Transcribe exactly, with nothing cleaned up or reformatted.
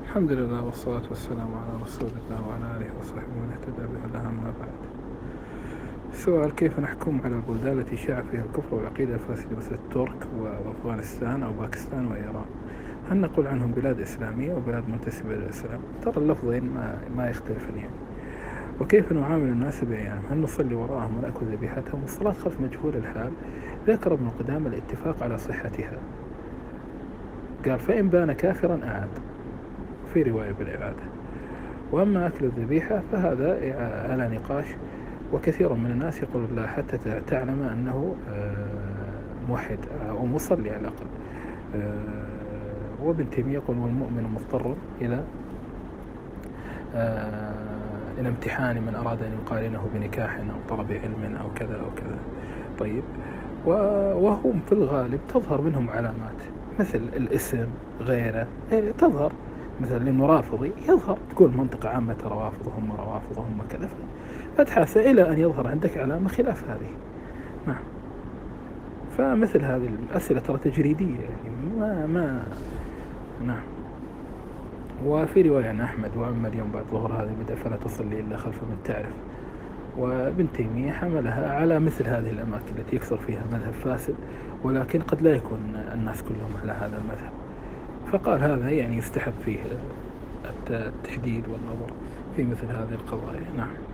الحمد لله والصلاة والسلام على رسول الله وعلى آله وصحبه ومن اهتدى بهداه، أما بعد. السؤال: كيف نحكم على البلدان التي شاع فيها الكفر والعقيدة الفاسدة مثل الترك وأفغانستان أو باكستان وإيران؟ هل نقول عنهم بلاد إسلامية وبلاد منتسبة للإسلام؟ ترى اللفظين ما, ما يختلفن يعني. وكيف نعامل الناس بأيامهم؟ هل نصلي وراءهم ونأكل ذبيحتهم؟ والصلاة خلف مجهول الحال. ذكر ابن قدامة الاتفاق على صحتها، قال: فإن بان كافرا أعاد، في رواية بالإعادة. وأما أكل الذبيحة فهذا على نقاش، وكثير من الناس يقول لا حتى تعلم أنه موحد أو مصلي على الأقل. وابن تيمية يقول: والمؤمن مضطر إلى إلى امتحان من أراد أن يقارنه بنكاح أو طلب علم أو كذا أو كذا. طيب، وهم في الغالب تظهر منهم علامات مثل الاسم غيره تظهر، مثلا للمرافضي يظهر، تقول منطقة عامة روافض هم روافض هم كذا، فتحس إلى أن يظهر عندك علامة خلاف هذه. نعم. فمثل هذه الأسئلة ترى تجريدية يعني ما ما نعم. وفي رواية عن أحمد: وأما اليوم بعد ظهر هذه بدأ فلا تصلي إلا خلف من تعرف. وابن تيمية حملها على مثل هذه الأماكن التي يكثر فيها مذهب فاسد، ولكن قد لا يكون الناس كلهم على هذا المذهب، فقال هذا يعني يستحب فيه التحديد والنظر في مثل هذه القضايا. نعم.